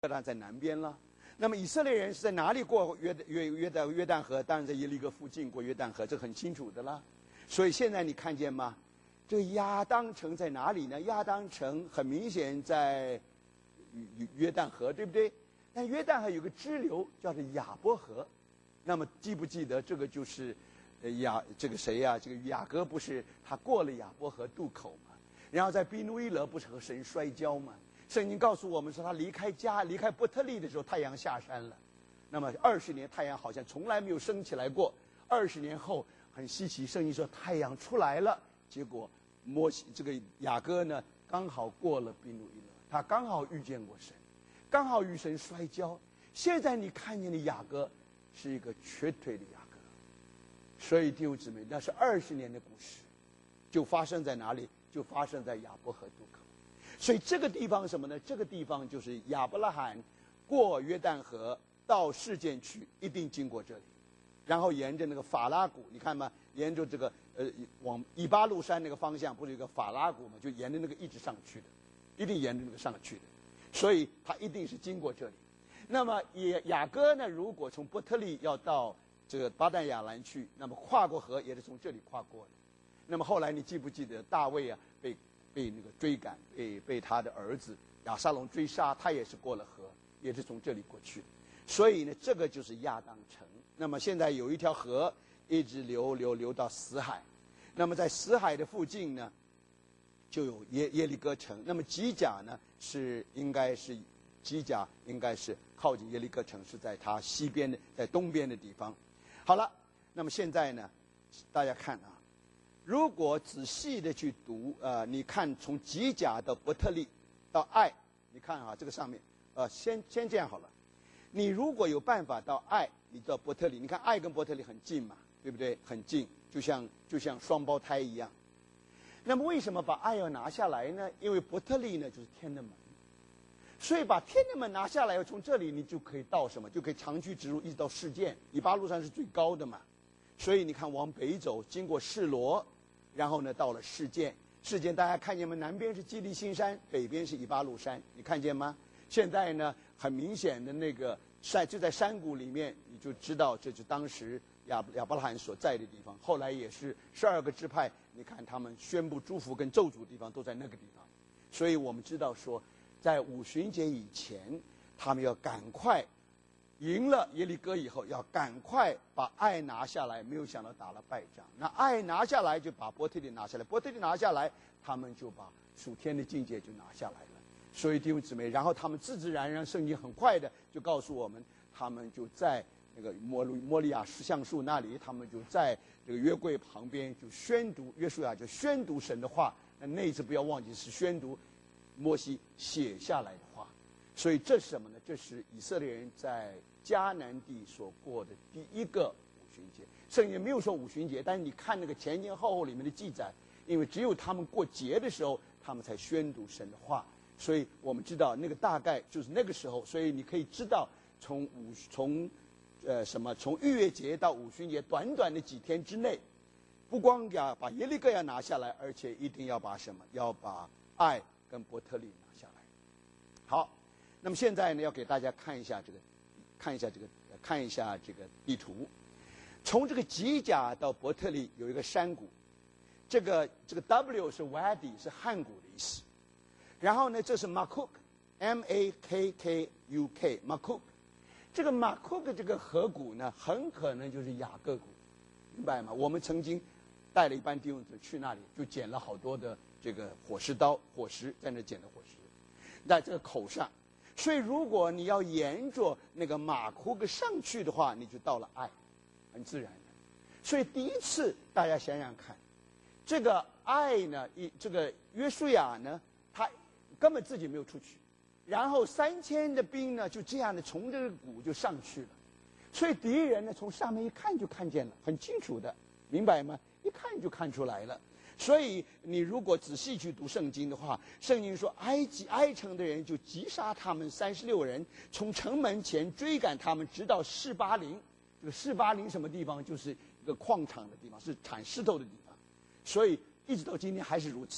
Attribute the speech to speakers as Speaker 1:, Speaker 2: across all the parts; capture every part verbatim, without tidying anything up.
Speaker 1: 约旦在南边了。那么以色列人是在哪里过约约约旦约旦河？当然在耶利哥附近过约旦河，这很清楚的了。所以现在你看见吗？这个亚当城在哪里呢？亚当城很明显在约旦河，对不对？但约旦河有个支流叫做雅博河。那么记不记得这个就是雅这个谁呀、啊？这个雅各不是他过了雅博河渡口吗？然后在比努伊勒不是和神摔跤吗？圣经告诉我们说，他离开家离开伯特利的时候，太阳下山了。那么二十年太阳好像从来没有升起来过。二十年后很稀奇，圣经说太阳出来了。结果摩西这个雅各呢，刚好过了比努伊勒，他刚好遇见过神，刚好与神摔跤。现在你看见的雅各是一个瘸腿的雅各，所以弟兄姊妹，那是二十年的故事，就发生在哪里？就发生在雅博河渡口。所以这个地方什么呢？这个地方就是亚伯拉罕过约旦河到示剑去，一定经过这里，然后沿着那个法拉谷，你看吗？沿着这个呃往以巴路山那个方向，不是有个法拉谷吗？就沿着那个一直上去的，一定沿着那个上去的，所以他一定是经过这里。那么也雅各呢，如果从伯特利要到这个巴旦亚兰去，那么跨过河也是从这里跨过的。那么后来你记不记得大卫啊被被那个追赶，被被他的儿子亚沙龙追杀，他也是过了河，也是从这里过去的。所以呢，这个就是亚当城。那么现在有一条河一直流流流到死海，那么在死海的附近呢，就有耶耶利哥城。那么基甲呢是应该是基甲应该是靠近耶利哥城，是在它西边的，在东边的地方。好了，那么现在呢，大家看啊。如果仔细的去读，呃，你看从基甲到伯特利到爱，你看啊，这个上面，呃，先先这样好了。你如果有办法到爱，你到伯特利，你看爱跟伯特利很近嘛，对不对？很近，就像就像双胞胎一样。那么为什么把爱要拿下来呢？因为伯特利呢就是天的门，所以把天的门拿下来，从这里你就可以到什么？就可以长驱直入，一直到示剑。以巴路山是最高的嘛。所以你看，往北走，经过示罗，然后呢，到了示剑。示剑大家看见吗？南边是基利心山，北边是以巴路山，你看见吗？现在呢，很明显的那个山就在山谷里面，你就知道这是当时亚亚伯拉罕所在的地方。后来也是十二个支派，你看他们宣布祝福跟咒诅的地方都在那个地方。所以我们知道说，在五旬节以前，他们要赶快。赢了耶利哥以后，要赶快把爱拿下来，没有想到打了败仗。那爱拿下来，就把伯特利拿下来，伯特利拿下来，他们就把属天的境界就拿下来了。所以弟兄姊妹，然后他们自自然然，圣经很快的就告诉我们，他们就在那个摩路摩利亚石像树那里，他们就在这个约柜旁边就宣读，约书亚就宣读神的话。那那一次不要忘记是宣读摩西写下来的话。所以这是什么呢？这是以色列人在迦南地所过的第一个五旬节。圣经没有说五旬节，但是你看那个前前后后里面的记载，因为只有他们过节的时候，他们才宣读神的话，所以我们知道那个大概就是那个时候。所以你可以知道，从五从呃什么从逾越节到五旬节，短短的几天之内，不光要把耶利哥要拿下来，而且一定要把什么？要把爱跟伯特利拿下来。好。那么现在呢，要给大家看一下这个，看一下这个，看一下这个地图。从这个基甲到伯特利有一个山谷，这个这个 W 是 Wadi 是汉谷的意思。然后呢，这是 Makuk，M A K K U K，Makuk。这个 Makuk 这个河谷呢，很可能就是雅各谷，明白吗？我们曾经带了一班弟兄姊妹去那里，就捡了好多的这个火石刀、火石，在那捡的火石，在这个口上。所以，如果你要沿着那个马库克上去的话，你就到了爱，很自然的。所以第一次，大家想想看，这个爱呢，一这个约书亚呢，他根本自己没有出去，然后三千的兵呢，就这样的从这个谷就上去了。所以敌人呢，从上面一看就看见了，很清楚的，明白吗？一看就看出来了。所以你如果仔细去读圣经的话，圣经说埃及埃城的人就击杀他们三十六人，从城门前追赶他们，直到示巴林。这个示巴林什么地方？就是一个矿场的地方，是产石头的地方。所以一直到今天还是如此。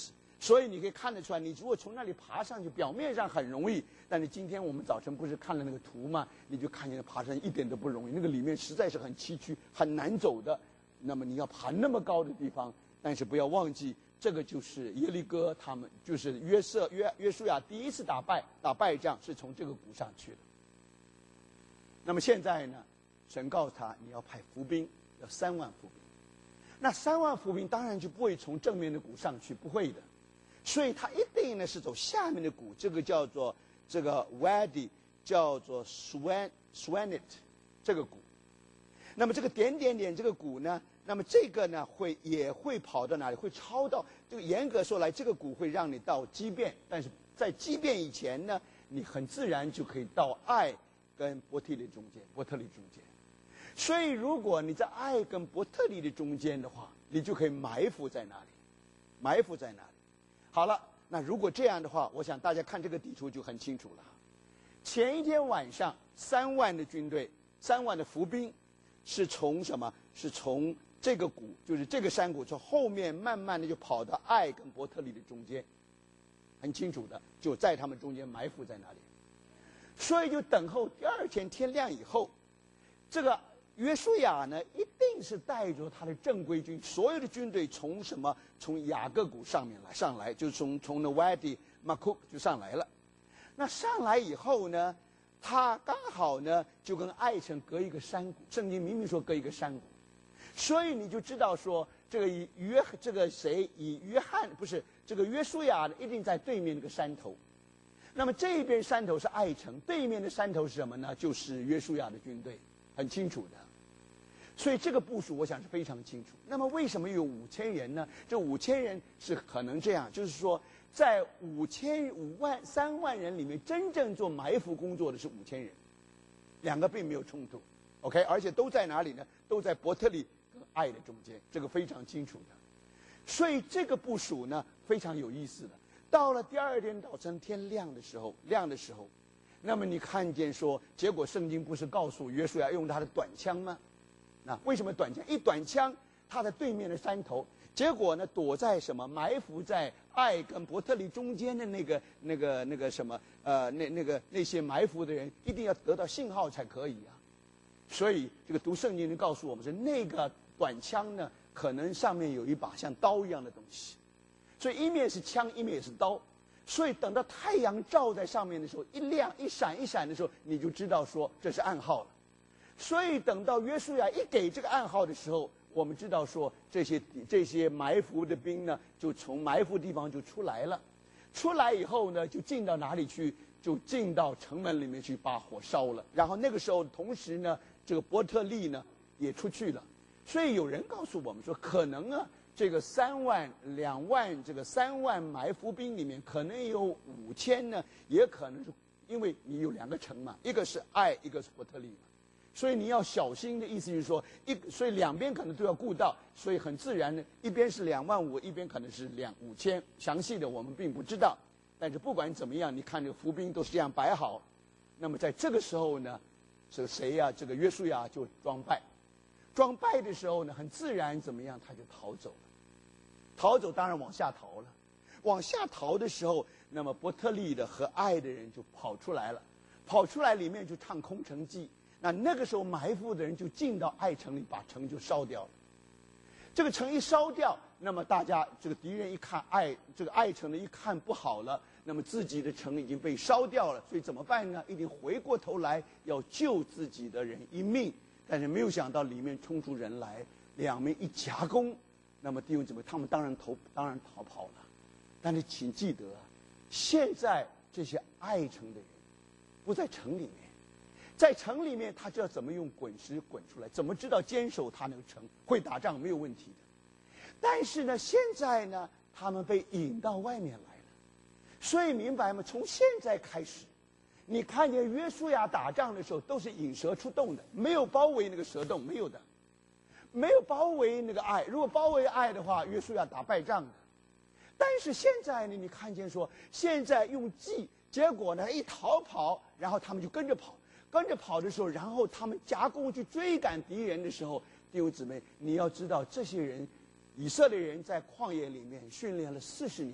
Speaker 1: 所以你可以看得出来，你如果从那里爬上去，表面上很容易，但是今天我们早晨不是看了那个图吗？你就看见爬上一点都不容易，那个里面实在是很崎岖、很难走的。那么你要爬那么高的地方，但是不要忘记，这个就是耶利哥他们，就是约瑟约约书亚第一次打败打败仗是从这个谷上去的。那么现在呢，神告诉他你要派伏兵，要三万伏兵。那三万伏兵当然就不会从正面的谷上去，不会的。所以他一定呢是走下面的谷，这个叫做这个 Wadi， 叫做 Swan Swanit 这个谷。那么这个点点点这个谷呢，那么这个呢会也会跑到哪里？会超到这个严格说来，这个谷会让你到基遍，但是在基遍以前呢，你很自然就可以到爱跟伯特利中间，伯特利中间。所以如果你在爱跟伯特利的中间的话，你就可以埋伏在那里，埋伏在那里。好了，那如果这样的话，我想大家看这个地图就很清楚了。前一天晚上，三万的军队，三万的伏兵，是从什么？是从这个谷，就是这个山谷，从后面慢慢的就跑到爱跟伯特利的中间，很清楚的，就在他们中间埋伏在那里。所以就等候第二天天亮以后，这个约书亚呢，一定是带着他的正规军，所有的军队从什么？从雅各谷上面来，上来就是从从那 Wadi Makuk 就上来了。那上来以后呢，他刚好呢就跟爱城隔一个山谷，圣经明明说隔一个山谷，所以你就知道说这个以约这个谁以约翰不是这个约书亚呢，一定在对面那个山头。那么这一边山头是爱城，对面的山头是什么呢？就是约书亚的军队，很清楚的。所以这个部署我想是非常清楚。那么为什么有五千人呢？这五千人是可能这样，就是说在五千五万三万人里面，真正做埋伏工作的是五千人，两个并没有冲突 ，OK， 而且都在哪里呢？都在伯特利跟爱的中间，这个非常清楚的。所以这个部署呢非常有意思的。到了第二天早晨天亮的时候，亮的时候，那么你看见说，结果圣经不是告诉约书亚用他的短枪吗？那为什么短枪？一短枪，他在对面的山头，结果呢，躲在什么？埋伏在爱跟伯特利中间的那个、那个、那个什么？呃，那那个那些埋伏的人，一定要得到信号才可以啊。所以这个读圣经的告诉我们是，那个短枪呢，可能上面有一把像刀一样的东西，所以一面是枪，一面也是刀。所以等到太阳照在上面的时候，一亮一闪一闪的时候，你就知道说这是暗号了。所以等到约书亚一给这个暗号的时候，我们知道说这些这些埋伏的兵呢，就从埋伏地方就出来了。出来以后呢，就进到哪里去？就进到城门里面去把火烧了。然后那个时候，同时呢，这个伯特利呢也出去了。所以有人告诉我们说，可能啊，这个三万两万这个三万埋伏兵里面，可能有五千呢，也可能是因为你有两个城嘛，一个是爱，一个是伯特利嘛。所以你要小心的意思就是说，一所以两边可能都要顾到，所以很自然的，一边是两万五，一边可能是两五千，详细的我们并不知道。但是不管怎么样，你看这个伏兵都是这样摆好，那么在这个时候呢，这个谁呀、啊？这个约书亚就装败，装败的时候呢，很自然怎么样，他就逃走了。逃走当然往下逃了，往下逃的时候，那么伯特利的和爱的人就跑出来了，跑出来里面就唱空城计。那那个时候埋伏的人就进到爱城里，把城就烧掉了。这个城一烧掉，那么大家这个敌人一看爱这个爱城的一看不好了，那么自己的城已经被烧掉了，所以怎么办呢？一定回过头来要救自己的人一命。但是没有想到里面冲出人来，两面一夹攻，那么弟兄姊妹，他们当然逃当然逃跑了。但是请记得，现在这些爱城的人不在城里面。在城里面，他就要怎么用滚石滚出来？怎么知道坚守他那个城？会打仗没有问题的。但是呢，现在呢，他们被引到外面来了。所以明白吗？从现在开始，你看见约书亚打仗的时候，都是引蛇出洞的，没有包围那个蛇洞，没有的，没有包围那个爱。如果包围爱的话，约书亚打败仗的。但是现在呢，你看见说，现在用计，结果呢，一逃跑，然后他们就跟着跑。跟着跑的时候，然后他们夹攻去追赶敌人的时候，弟兄姊妹，你要知道，这些人，以色列人在旷野里面训练了四十年，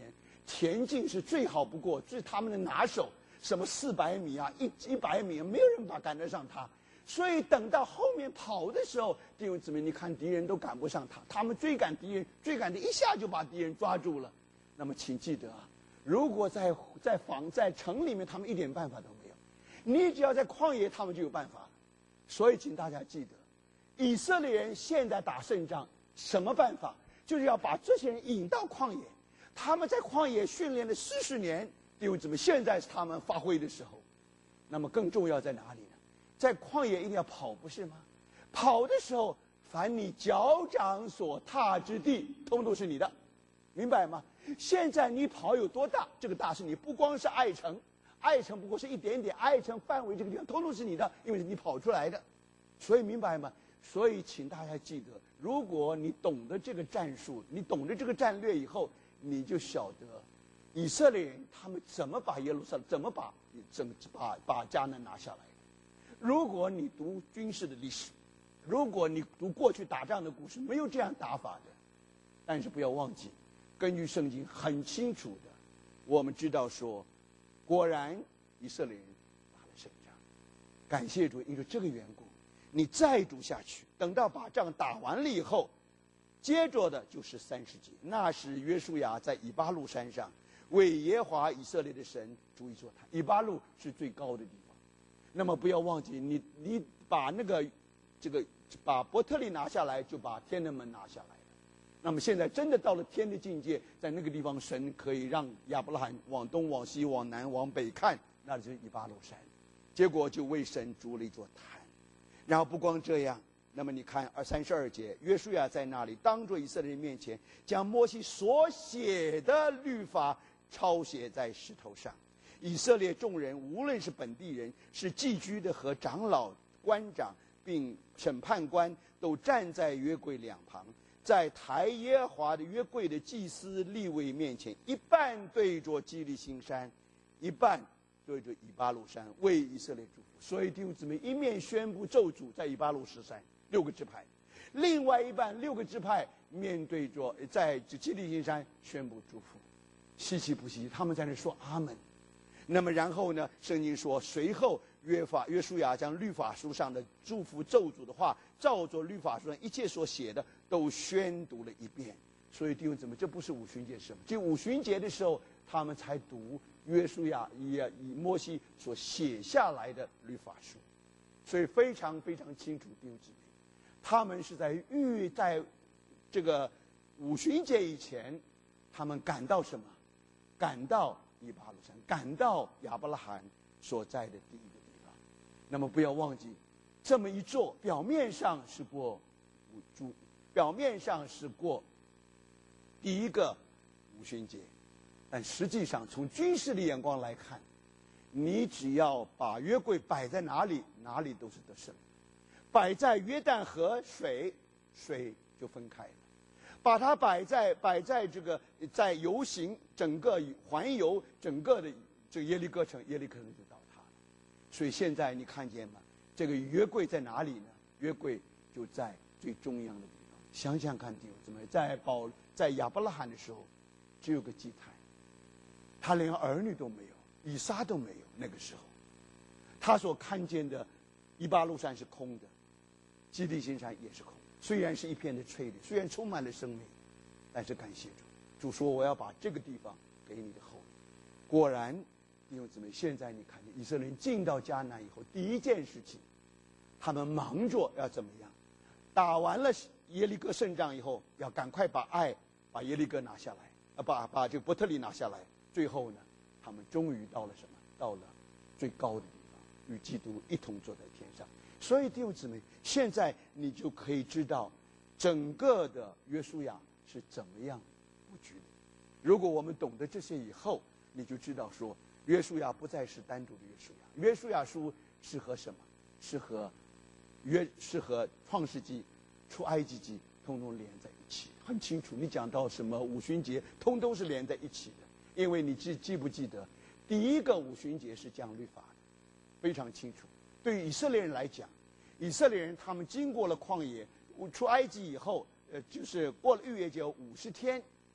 Speaker 1: 田径是最好不过，这是他们的拿手。什么四百米啊，一一百米，没有人把赶得上他。所以等到后面跑的时候，弟兄姊妹，你看敌人都赶不上他，他们追赶敌人，追赶的一下就把敌人抓住了。那么请记得啊，如果在在房在城里面，他们一点办法都没有。你只要在旷野，他们就有办法了。所以请大家记得，以色列人现在打胜仗，什么办法？就是要把这些人引到旷野。他们在旷野训练了四十年，弟兄姊妹，现在是他们发挥的时候。那么更重要在哪里呢？在旷野一定要跑，不是吗？跑的时候，凡你脚掌所踏之地，通通是你的，明白吗？现在你跑有多大？这个大是你，不光是爱城，爱城不过是一点点，爱城范围这个地方通通是你的，因为是你跑出来的。所以明白吗？所以请大家记得，如果你懂得这个战术，你懂得这个战略以后，你就晓得以色列人他们怎么把耶路撒冷，怎么把整把把迦南拿下来的。如果你读军事的历史，如果你读过去打仗的故事，没有这样打法的。但是不要忘记，根据圣经很清楚的，我们知道说，果然以色列人打了胜仗。感谢主，因为这个缘故，你再读下去，等到把仗打完了以后，接着的就是三十节。那时约书亚在以巴路山上为耶和华以色列的神筑一座坛。以巴路是最高的地方。那么不要忘记，你你把那个这个把伯特利拿下来，就把天的门拿下来了。那么现在真的到了天的境界，在那个地方，神可以让亚伯拉罕往东、往西、往南、往北看，那就是以巴路山。结果就为神筑了一座坛。然后不光这样，那么你看二三十二节，约书亚在那里当着以色列人面前，将摩西所写的律法抄写在石头上。以色列众人，无论是本地人，是寄居的和长老、官长，并审判官，都站在约柜两旁，在抬耶和华的约柜的祭司利未面前，一半对着基利心山，一半对着以巴路山，为以色列祝福。所以弟兄姊妹，一面宣布咒诅在以巴路十山六个支派，另外一半六个支派面对着在基利心山宣布祝福。稀奇不稀，他们在那说阿门。那么然后呢，圣经说，随后约法约书亚将律法书上的祝福咒诅的话，照着律法书上一切所写的都宣读了一遍。所以弟兄姊妹，这不是五旬节什么？就五旬节的时候，他们才读约书亚以以摩西所写下来的律法书。所以非常非常清楚，弟兄姊妹，他们是在预在这个五旬节以前，他们赶到什么？赶到以巴路山，赶到亚伯拉罕所在的第一个地方。那么不要忘记，这么一做，表面上是过五主，表面上是过第一个五旬节，但实际上从军事的眼光来看，你只要把约柜摆在哪里，哪里都是得胜。摆在约旦河水，水就分开了。把它摆在摆在这个在游行整个环游整个的这个耶利哥城，耶利哥城就倒塌了。所以现在你看见吗？这个约柜在哪里呢？约柜就在最中央的地方。想想看，弟兄姊妹，在保在亚伯拉罕的时候，只有个祭坛，他连儿女都没有，以撒都没有。那个时候，他所看见的以巴路山是空的，基利心山也是空的。虽然是一片的翠绿，虽然充满了生命，但是感谢主，主说我要把这个地方给你的后裔。果然，弟兄姊妹，现在你看见以色列人进到迦南以后，第一件事情，他们忙着要怎么样？打完了耶利哥胜仗以后，要赶快把爱把耶利哥拿下来，啊，把把这个伯特利拿下来。最后呢，他们终于到了什么？到了最高的地方，与基督一同坐在天上。所以弟兄姊妹，现在你就可以知道整个的约书亚是怎么样布局的。如果我们懂得这些以后，你就知道说，约书亚不再是单独的约书亚，约书亚书是和什么？是和约是和创世纪、出埃及记通通连在一起，很清楚。你讲到什么五旬节，通通是连在一起的。因为你记记不记得，第一个五旬节是降律法的，非常清楚。对于以色列人来讲，以色列人他们经过了旷野，出埃及以后，呃，就是过了逾越节五十天，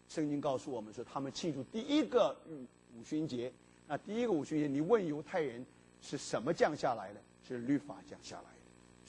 Speaker 1: 圣经告诉我们说，他们庆祝第一个五旬节。那第一个五旬节，你问犹太人是什么降下来的？是律法降下来的。